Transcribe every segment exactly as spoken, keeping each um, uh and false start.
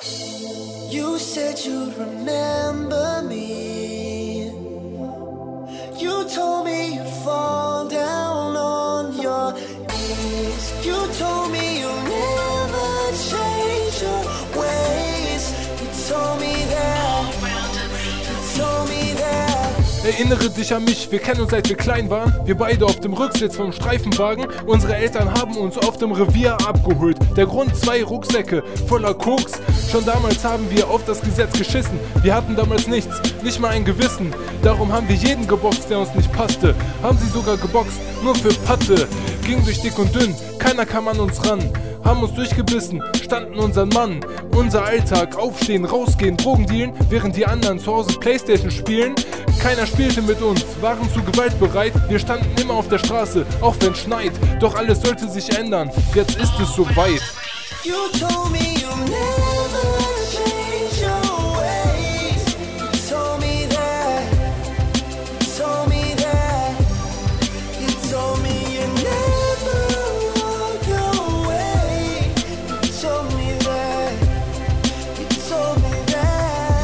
You said you'd remember me. You told me you'd fall down on your knees. You told me you'll never change your ways. You told me that. You told me that. Erinnere dich an mich, wir kennen uns seit wir klein waren. Wir beide auf dem Rücksitz vom Streifenwagen. Unsere Eltern haben uns auf dem Revier abgeholt. Der Grund, zwei Rucksäcke voller Koks. Schon damals haben wir auf das Gesetz geschissen. Wir hatten damals nichts, nicht mal ein Gewissen. Darum haben wir jeden geboxt, der uns nicht passte. Haben sie sogar geboxt, nur für Patte. Ging durch dick und dünn, keiner kam an uns ran. Haben uns durchgebissen, standen unseren Mann. Unser Alltag, aufstehen, rausgehen, Drogen dealen, während die anderen zu Hause Playstation spielen. Keiner spielte mit uns, waren zu gewaltbereit. Wir standen immer auf der Straße, auch wenn schneit. Doch alles sollte sich ändern, jetzt ist es soweit. You told me you'll never change your ways. You told me that. You told me that. You told me you'd never walk away. You told me that. You told me that.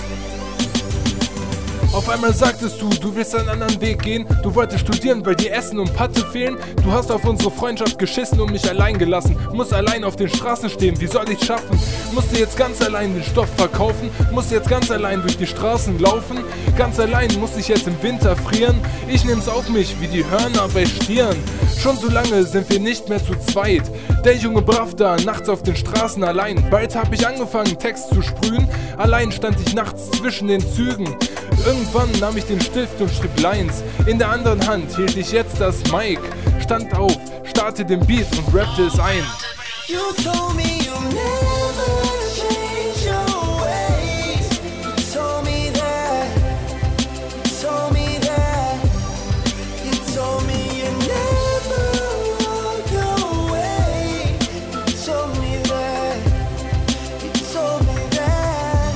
Auf einmal sagtest du, du willst einen anderen Weg gehen. Du wolltest studieren, weil dir Essen und Patte fehlen. Du hast auf unsere Freundschaft geschissen und mich allein gelassen. Muss allein auf den Straßen stehen, wie soll ich's schaffen? Musste jetzt ganz allein den Stoff verkaufen. Musste jetzt ganz allein durch die Straßen laufen. Ganz allein muss ich jetzt im Winter frieren. Ich nehm's auf mich, wie die Hörner bei Stieren. Schon so lange sind wir nicht mehr zu zweit. Der Junge brav da, nachts auf den Straßen allein. Bald hab ich angefangen, Text zu sprühen. Allein stand ich nachts zwischen den Zügen. Irgendwann nahm ich den Stift und schrieb Lines. In der anderen Hand hielt ich jetzt das Mic. Stand auf, starrte den Beat und rappte es ein. You told me you'll never change your ways. You told me that. You told me that. You told me you'd never walk away. You told me that. You told me that.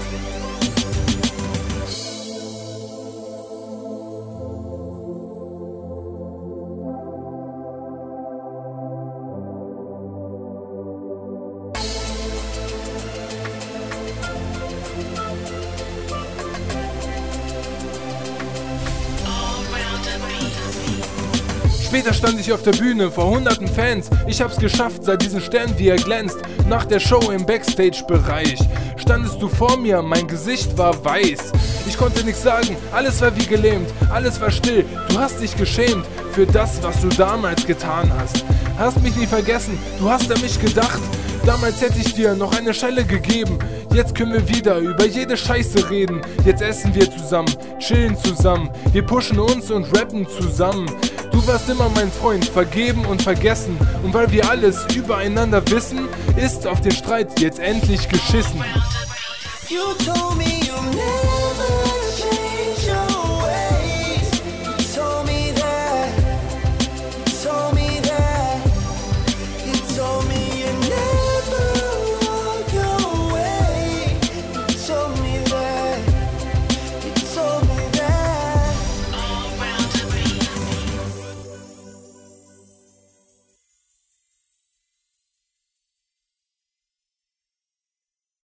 Später stand ich auf der Bühne vor hunderten Fans. Ich hab's geschafft, sah diesen Stern, wie er glänzt. Nach der Show im Backstage-Bereich standest du vor mir, mein Gesicht war weiß. Ich konnte nichts sagen, alles war wie gelähmt, alles war still. Du hast dich geschämt für das, was du damals getan hast. Hast mich nie vergessen, du hast an mich gedacht. Damals hätte ich dir noch eine Schelle gegeben. Jetzt können wir wieder über jede Scheiße reden. Jetzt essen wir zusammen, chillen zusammen. Wir pushen uns und rappen zusammen. Du warst immer mein Freund, vergeben und vergessen. Und weil wir alles übereinander wissen, ist auf den Streit jetzt endlich geschissen. You told me you'll never